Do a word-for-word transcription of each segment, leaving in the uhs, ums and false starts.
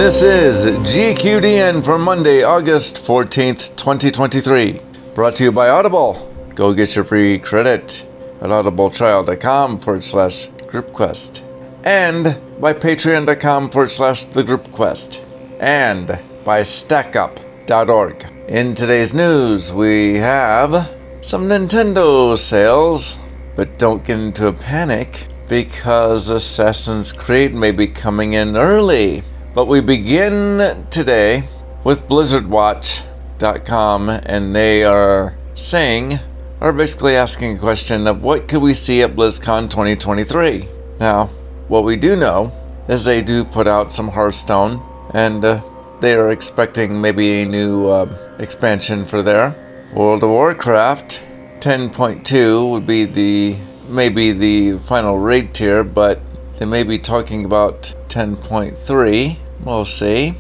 This is G Q D N for Monday, August fourteenth, twenty twenty-three. Brought to you by Audible. Go get your free credit at audibletrial.com forward slash groupquest. And by patreon.com forward slash the group quest. And by stackup dot org. In today's news, we have some Nintendo sales, but don't get into a panic because Assassin's Creed may be coming in early. But we begin today with blizzard watch dot com, and they are saying, or basically asking a question of what could we see at BlizzCon twenty twenty-three. Now, what we do know is they do put out some Hearthstone, and uh, they are expecting maybe a new uh, expansion for there. World of Warcraft ten point two would be the maybe the final raid tier, but they may be talking about ten point three. We'll see.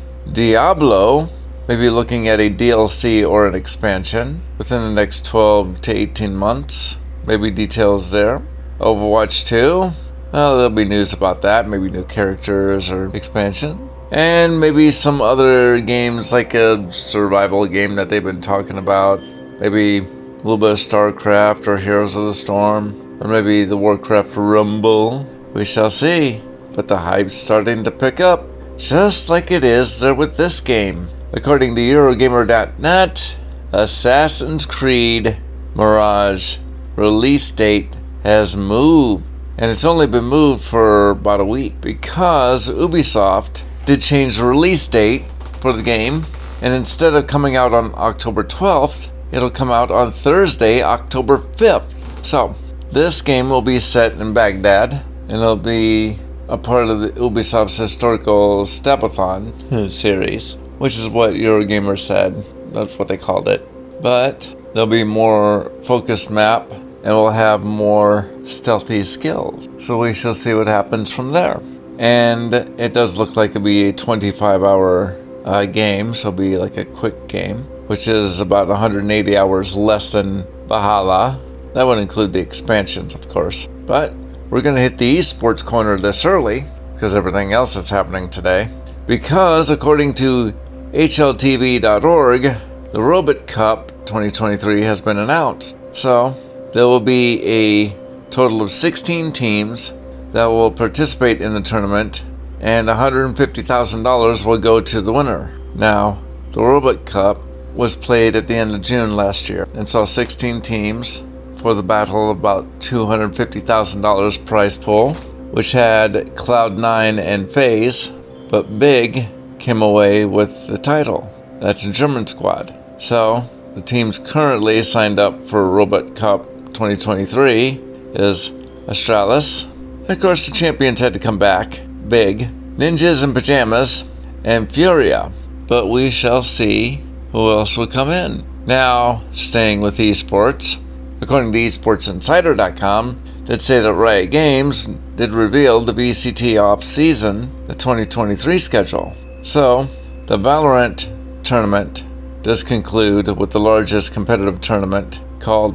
Diablo may be looking at a D L C or an expansion within the next twelve to eighteen months. Maybe details there. Overwatch two. Well, there'll be news about that. Maybe new characters or expansion. And maybe some other games like a survival game that they've been talking about. Maybe a little bit of StarCraft or Heroes of the Storm. Or maybe the Warcraft Rumble. We shall see. But the hype's starting to pick up, just like it is there with this game. According to Eurogamer dot net, Assassin's Creed Mirage release date has moved. And it's only been moved for about a week because Ubisoft did change the release date for the game. And instead of coming out on October twelfth, it'll come out on Thursday, October fifth. So, this game will be set in Baghdad, and it'll be a part of the Ubisoft's historical Stepathon series, which is what Eurogamer said. That's what they called it. But there'll be more focused map, and we'll have more stealthy skills. So we shall see what happens from there. And it does look like it'll be a twenty-five hour uh, game, so it'll be like a quick game, which is about one hundred eighty hours less than Valhalla. That would include the expansions, of course. But we're going to hit the esports corner this early, because everything else that's happening today. Because, according to H L T V dot org, the Robot Cup twenty twenty-three has been announced. So, there will be a total of sixteen teams that will participate in the tournament, and one hundred fifty thousand dollars will go to the winner. Now, the Robot Cup was played at the end of June last year, and saw sixteen teams for the battle of about two hundred fifty thousand dollars prize pool, which had Cloud nine and FaZe, but Big came away with the title. That's a German squad. So, the teams currently signed up for Robot Cup twenty twenty-three is Astralis. Of course, the champions had to come back. Big, Ninjas in Pajamas, and Furia. But we shall see who else will come in. Now, staying with esports, according to esports insider dot com, did say that Riot Games did reveal the V C T off-season, the twenty twenty-three schedule. So, the Valorant tournament does conclude with the largest competitive tournament called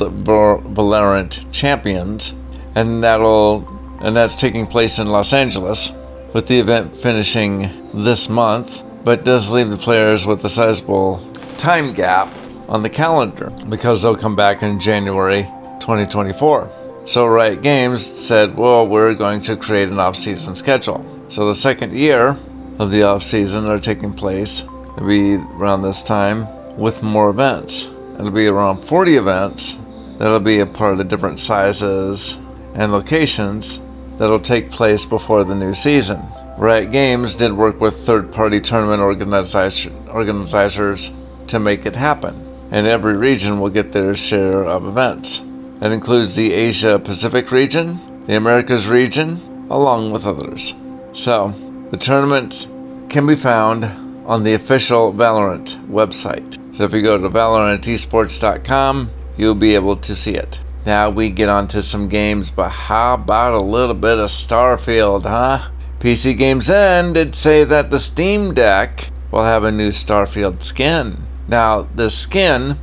Valorant Champions, and that'll and that's taking place in Los Angeles, with the event finishing this month, but does leave the players with a sizable time gap on the calendar because they'll come back in January twenty twenty-four. So Riot Games said, well, we're going to create an off-season schedule. So the second year of the off-season are taking place. It'll be around this time with more events. It'll be around forty events that'll be a part of the different sizes and locations that'll take place before the new season. Riot Games did work with third-party tournament organizers organizers to make it happen, and every region will get their share of events. That includes the Asia Pacific region, the Americas region, along with others. So, the tournaments can be found on the official Valorant website. So if you go to valorant esports dot com, you'll be able to see it. Now we get on to some games, but how about a little bit of Starfield, huh? P C Games N did say that the Steam Deck will have a new Starfield skin. Now, the skin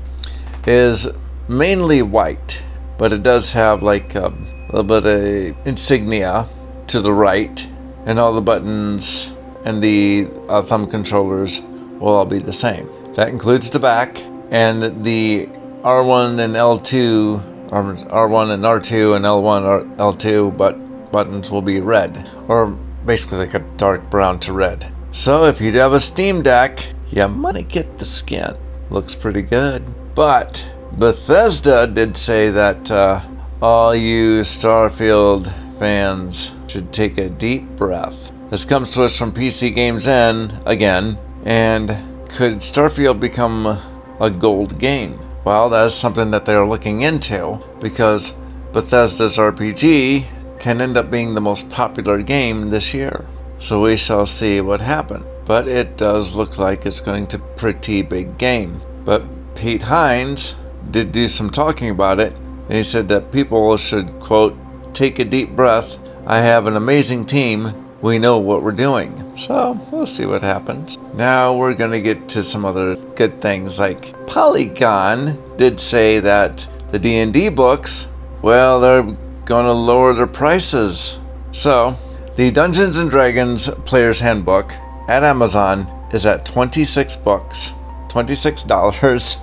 is mainly white, but it does have like a little bit of insignia to the right, and all the buttons and the uh, thumb controllers will all be the same. That includes the back, and the R one and L two, R one and R two and L one or L two, but buttons will be red, or basically like a dark brown to red. So if you have a Steam Deck, you might get the skin. Looks pretty good. But Bethesda did say that uh, all you Starfield fans should take a deep breath. This comes to us from P C Games N again, and could Starfield become a gold game? Well, that's something that they're looking into, because Bethesda's R P G can end up being the most popular game this year. So we shall see what happens. But it does look like it's going to be a pretty big game. But Pete Hines did do some talking about it, and he said that people should, quote, take a deep breath. I have an amazing team. We know what we're doing. So we'll see what happens. Now we're going to get to some other good things, like Polygon did say that the D and D books, well, they're going to lower their prices. So the Dungeons and Dragons Player's Handbook at Amazon is at twenty-six bucks. twenty-six dollars.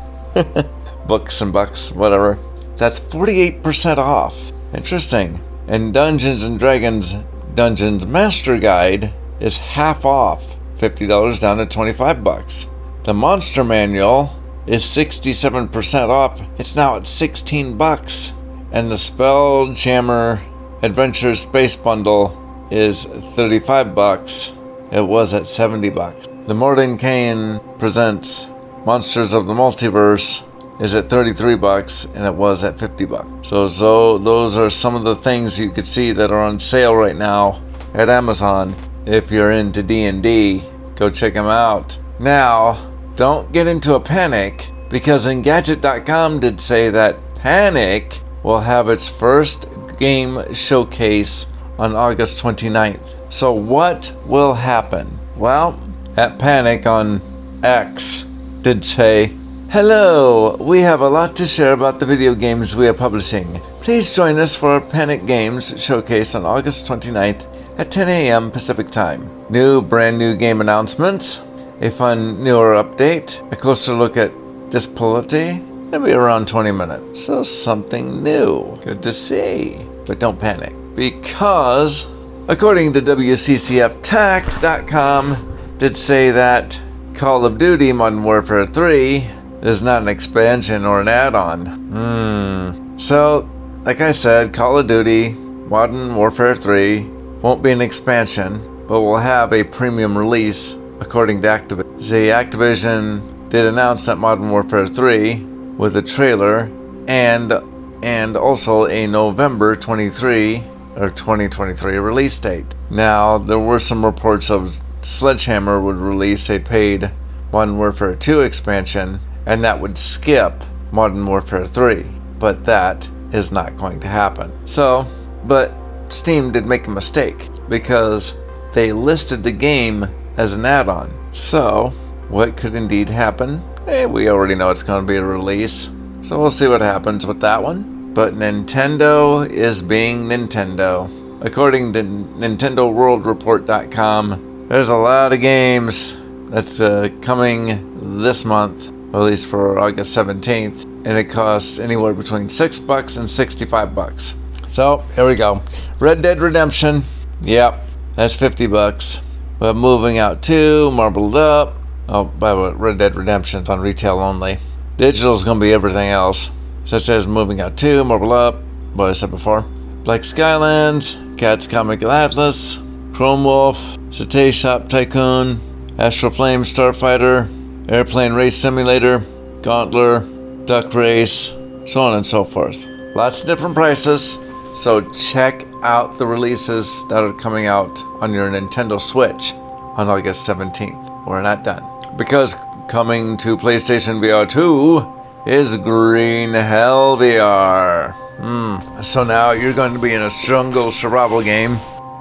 Books and bucks, whatever. That's forty-eight percent off. Interesting. And Dungeons and Dragons Dungeons Master Guide is half off. fifty dollars down to twenty-five bucks. The Monster Manual is sixty-seven percent off. It's now at sixteen bucks. And the Spelljammer Adventure Space Bundle is thirty-five bucks. It was at seventy bucks. The Mordenkainen Presents Monsters of the Multiverse is at thirty-three bucks, and it was at fifty bucks. So, so those are some of the things you could see that are on sale right now at Amazon. If you're into D and D, go check them out. Now, don't get into a panic, because Engadget dot com did say that Panic will have its first game showcase on August twenty-ninth. So what will happen? Well, at Panic on X did say, hello, we have a lot to share about the video games we are publishing. Please join us for our Panic Games showcase on August twenty-ninth at ten a.m. Pacific Time. New, brand new game announcements, a fun newer update, a closer look at Disability. It'll be around twenty minutes. So something new. Good to see. But don't panic, because according to W C C F Tech dot com did say that Call of Duty Modern Warfare three is not an expansion or an add-on. Hmm. So, like I said, Call of Duty Modern Warfare three won't be an expansion, but will have a premium release, according to Activision. See, Activision did announce that Modern Warfare three with a trailer and and also a November twenty-third or twenty twenty-three release date. Now, there were some reports of Sledgehammer would release a paid Modern Warfare two expansion, and that would skip Modern Warfare three, but that is not going to happen. So, but Steam did make a mistake, because they listed the game as an add-on. So, what could indeed happen? Eh, we already know it's going to be a release, so we'll see what happens with that one. But Nintendo is being Nintendo. According to Nintendo World Report dot com, there's a lot of games that's uh, coming this month, or at least for August seventeenth, and it costs anywhere between six bucks and sixty-five bucks. So here we go. Red Dead Redemption, yep, that's fifty bucks. But Moving Out two, Marbled Up. Oh, by the way, Red Dead Redemption's on retail only. Digital's gonna be everything else, such as Moving Out two, Marbled Up, what I said before, Black Skylands, Cat's Comical Atlas, Chrome Wolf, City Shop Tycoon, Astral Flame Starfighter, Airplane Race Simulator, Gauntler, Duck Race, so on and so forth. Lots of different prices, so check out the releases that are coming out on your Nintendo Switch on August seventeenth. We're not done, because coming to PlayStation V R two is Green Hell V R. Hmm. So now you're going to be in a jungle survival game,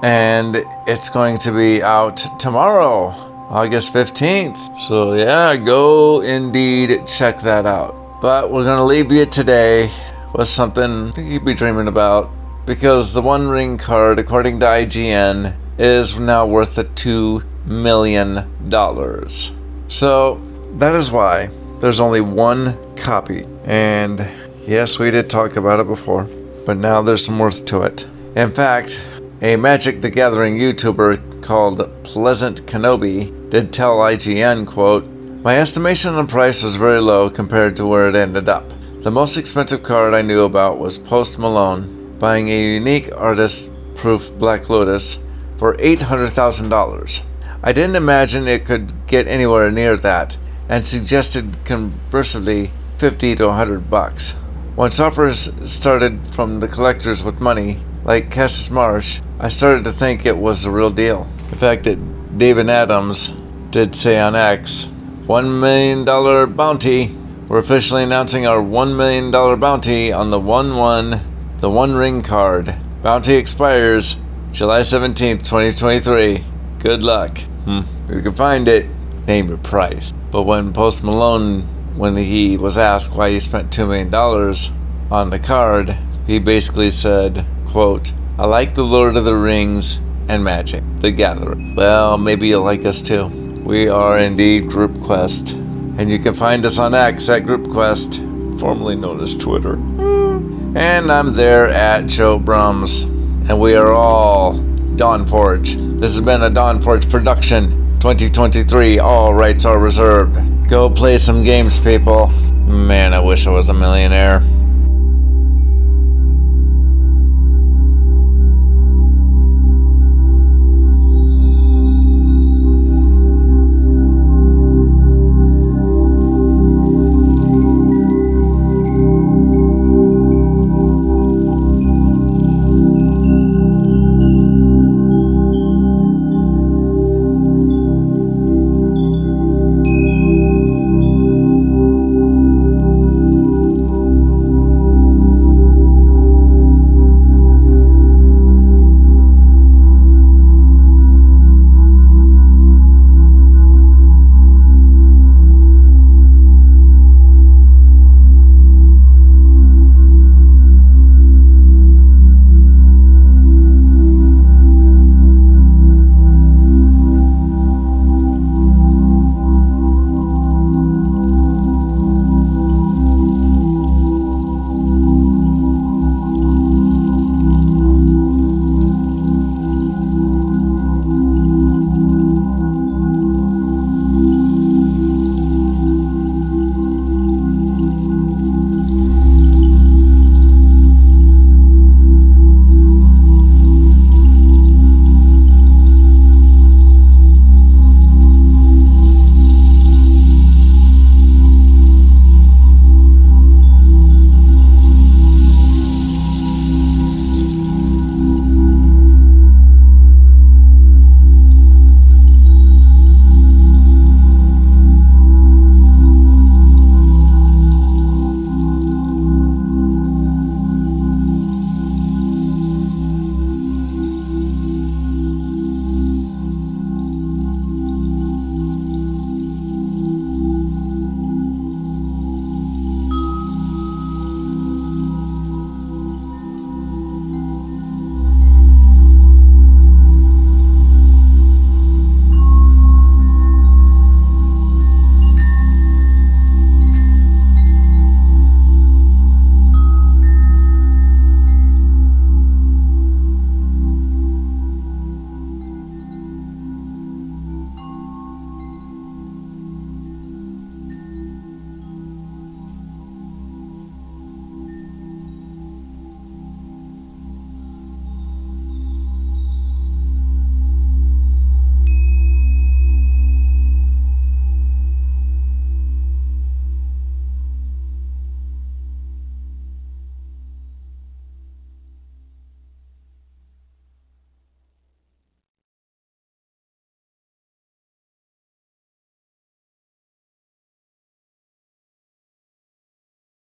and it's going to be out tomorrow, August fifteenth. So yeah, go indeed check that out. But we're going to leave you today with something you'd be dreaming about, because the One Ring card, according to I G N, is now worth a two million dollars. So that is why there's only one copy. And yes, we did talk about it before, but now there's some worth to it. In fact, a Magic the Gathering YouTuber called Pleasant Kenobi did tell I G N, quote, "My estimation on price was very low compared to where it ended up. The most expensive card I knew about was Post Malone buying a unique artist-proof Black Lotus for eight hundred thousand dollars. I didn't imagine it could get anywhere near that, and suggested conversely fifty to one hundred bucks. Once offers started from the collectors with money, like Cassius Marsh, I started to think it was the real deal. In fact, it, David Adams did say on X, one million dollars bounty. We're officially announcing our one million dollars bounty on the one one, the One Ring card. Bounty expires July seventeenth, twenty twenty-three. Good luck." Hmm. If you can find it, name your price. But when Post Malone, when he was asked why he spent two million dollars on the card, he basically said, quote, "I like the Lord of the Rings and Magic the Gathering." Well, maybe you'll like us too. We are indeed Group Quest. And you can find us on X at Group Quest, formerly known as Twitter. And I'm there at Joe Brums. And we are all Dawn Forge. This has been a Dawn Forge production, twenty twenty-three. All rights are reserved. Go play some games, people. Man, I wish I was a millionaire.